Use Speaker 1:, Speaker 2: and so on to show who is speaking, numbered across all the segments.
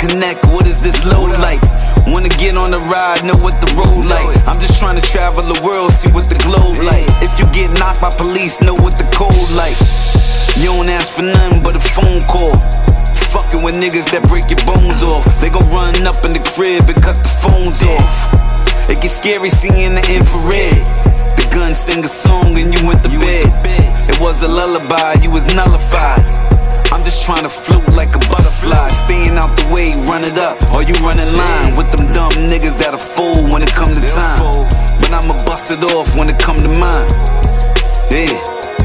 Speaker 1: connect, what is this load like? Wanna get on the ride, know what the road like. I'm just trying to travel the world, see what the globe like. If you get knocked by police, know what the code like. You don't ask for nothing but a phone call. Fucking with niggas that break your bones off. They gon' run up in the crib and cut the phones off. It gets scary seeing the infrared. The gun sing a song and you went to bed. It was a lullaby, you was nullified. I'm just trying to float like a butterfly. Staying out the way, run it up, or you run in line with them dumb niggas that'll fold when it come to time. But I'ma bust it off when it come to mine. Yeah.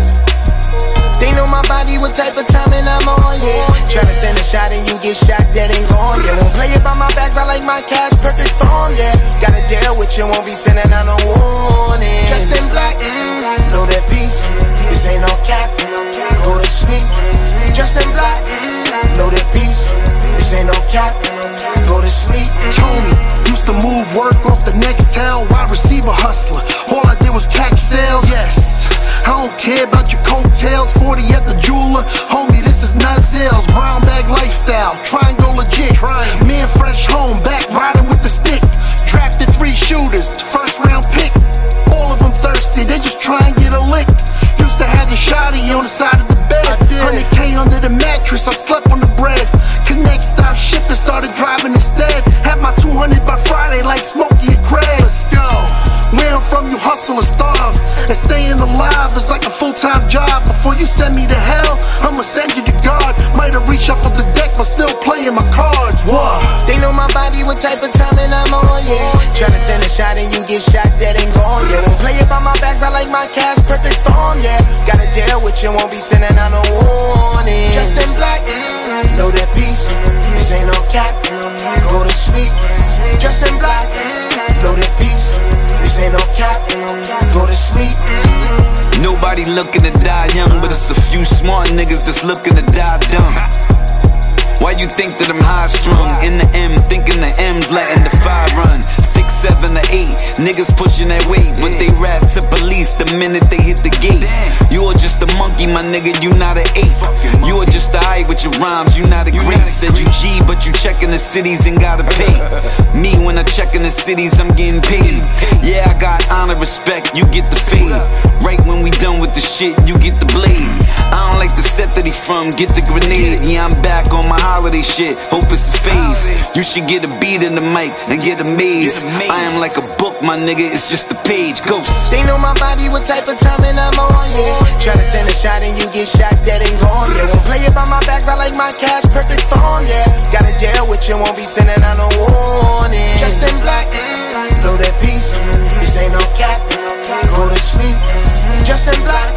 Speaker 2: They know my body, what type of timing I'm on, yeah. Tryna send a shot and you get shot, that ain't gone, yeah. Don't play it by my bags, I like my cash, perfect form, yeah. Gotta deal with you, won't be sending out no warning. Dressed in black, know that piece, this ain't no cap, go to sleep. Dressed in black, know that piece, this ain't no cap, go to sleep.
Speaker 3: Tony used to move work off the next town, wide receiver hustler. All I did was catch sales, yes. I don't care about your coattails, 40 at the jeweler. Homie, this is not sales, brown bag lifestyle, try and go legit. Me and Fresh home, back riding with the stick. Drafted 3 shooters, first round pick. All of them thirsty, they just try and get a lick. Used to have the shotty on the side of the bed. 100K under the mattress, I slept on the bread. Connect, stop shipping, started driving instead. Had my 200 by Friday like Smokey and Craig. Let's go. Where I'm from, you hustle and starve. And staying alive is like a full-time job. Before you send me to hell, I'ma send you to God. Might have reshuffled the deck, but still playing my cards. Whoa.
Speaker 2: They know my body, what type of timing I'm on, yeah. Tryna send a shot and you get shot, that ain't gone, yeah. Don't play it by my bags, I like my cash, perfect form, yeah. Gotta deal with you, won't be sending out no warning. Dressed in black, know that piece, this ain't no cap, go to sleep. Dressed in black, know that piece, this ain't no cap, go to sleep.
Speaker 1: Nobody looking to die young, but it's a few smart niggas that's looking to die dumb. Why you think that I'm high strung? In the M, thinking the M's letting the 5 run. 6, 7, or 8, niggas pushing that weight, but they rap to police the minute they hit the gate. You are just a monkey, my nigga, you not an 8. You are just a eye with your rhymes, you not a great. Said you G, but you checking the cities and gotta pay. Me, when I check in the cities, I'm getting paid. Yeah, I got honor, respect, you get the fade. Right when we done with the shit, you get the blade. I don't like the set that he from, get the grenade. Yeah, I'm back on my holiday shit, hope it's a phase. You should get a beat in the mic and get amazed. I am like a book, my nigga, it's just a page. Ghost.
Speaker 2: They know my body, what type of timing I'm on, yeah. Tryna send a shot and you get shot, that ain't gone, yeah. Don't play it by my bags, I like my cash, perfect form, yeah. Gotta deal with you, won't be sending out no warning. Dressed in black, know that piece, this ain't no cap, go to sleep. Dressed in black,